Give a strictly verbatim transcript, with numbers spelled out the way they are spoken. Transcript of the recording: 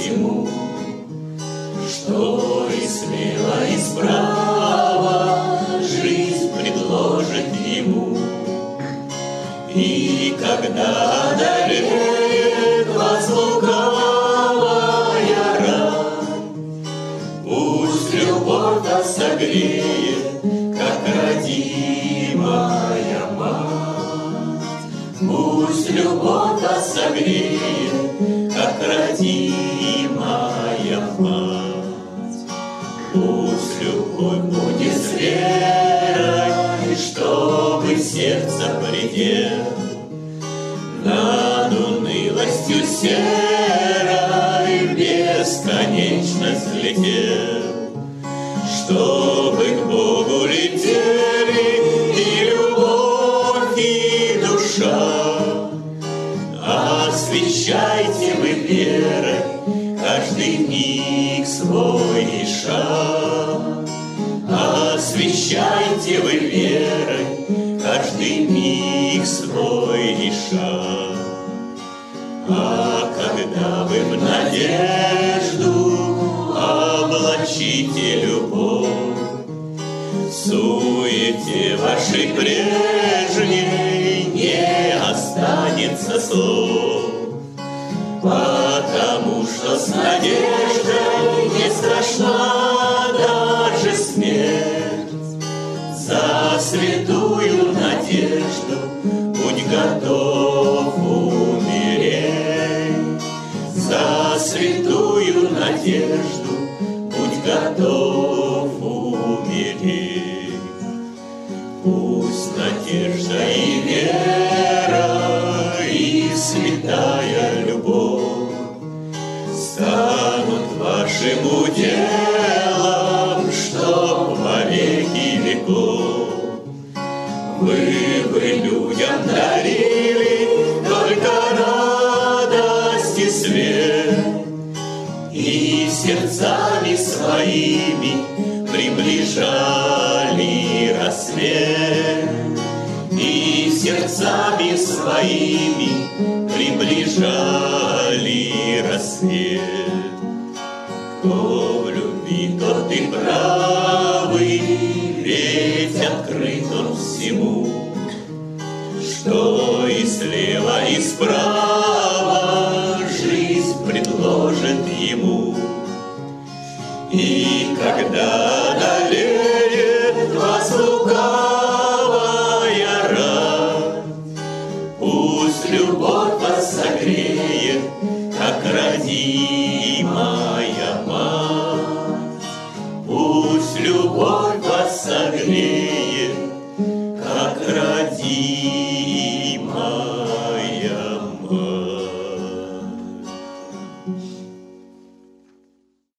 всему, что и слева, и справа жизнь предложит ему. И когда одолеет вас лукавая рань, пусть любовь вас согреет, как родимая мать. Пусть любовь вас согреет, как родимая мать. Пусть любовь будет с верой, чтобы сердце предел над унылостью серой бесконечно взлетел, чтобы к Богу летели и любовь, и душа. Освещайте вы верой каждый миг свой и шаг. Освещайте вы верой каждый миг свой и шаг. А когда вы в надежду облачите любовь, в суете вашей прежней не останется слов, потому что с надеждой не страшна даже смерть. За святую надежду будь готов умереть. За святую надежду будь готов умереть. Пусть надежда и вера, и святая любовь станут вашим уделом, чтоб во веки веков вы бы людям дарили только радость и свет, и сердцами своими приближали рассвет, и сердцами своими приближали рассвет. Кто в любви, тот и правый, ведь открыт он всему, что и слева, и справа жизнь предложит ему. И когда одолеет вас лукавая рать, пусть любовь вас согреет, как родимая мать. Пусть любовь вас согреет,